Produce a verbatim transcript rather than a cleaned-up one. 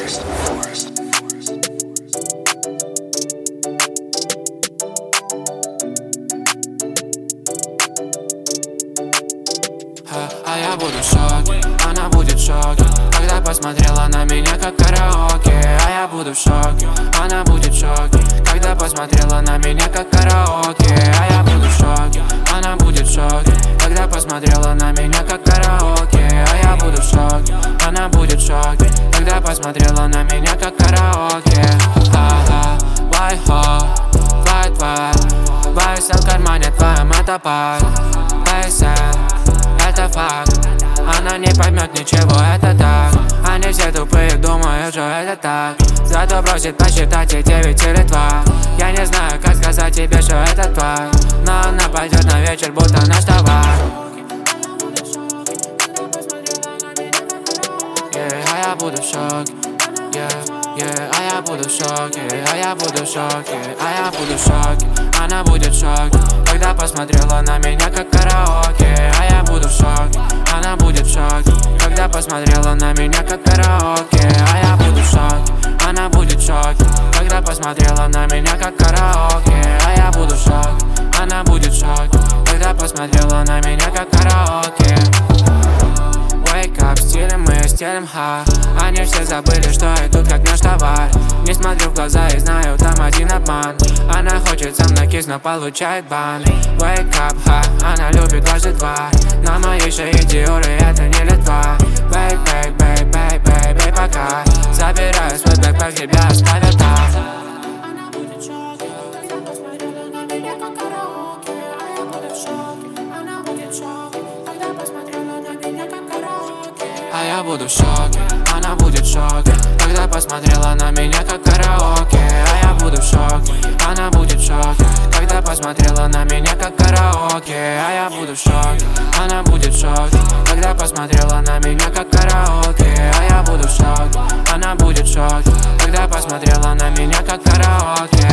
А я буду в шоке, она будет в шоке, когда посмотрела на меня как караоке. А я буду в шоке, она будет в шоке, когда посмотрела на меня как караоке. А я буду в шоке, она будет в шоке, когда посмотрела на меня как караоке. А я буду в шоке, она будет в шоке, когда посмотрела на меня как караоке. Ха-ха, вай-хо, твай-твай, байсел в кармане твоем это пак, байсел. Это факт, она не поймет ничего, это так. Они все тупые, думают, что это так. Зато просит посчитать и девять или два. Я не знаю, как сказать тебе, что это твой, но она пойдет на вечер, будто наш товар. Yeah, а я буду в шоке. Yeah, yeah, а я буду в шоке, а я буду в шоке, а я буду в шоке. Она будет в шоке, когда посмотрела на меня как караоке. А я буду в шоке, она будет в шоке, когда посмотрела на меня как караоке. А я буду в шоке, она будет в шоке, когда посмотрела на меня как караоке. А я буду в шоке, она будет в шоке, когда посмотрела на меня как караоке. Wake up, стилем мы, стилем ха. Они все забыли, что идут как наш товар. Не смотрю в глаза и знаю, там один обман. Она хочет со мной кис, но получает бан. Wake up, ха, она любит дважды два. На моей шее диоры, это не Литва. Бэй, бэй, бэй, бэй, бэй, бэй, пока. Забираю свой бэкпэк, тебя оставят там. А я буду в шоке, она будет в шоке, когда посмотрела на меня как караоке. А я буду в шоке, она будет в шоке, когда посмотрела на меня как караоке. А я буду в шоке, она будет в шоке, когда посмотрела на меня как караоке. А я буду в шоке, она будет в шоке, когда посмотрела на меня как караоке.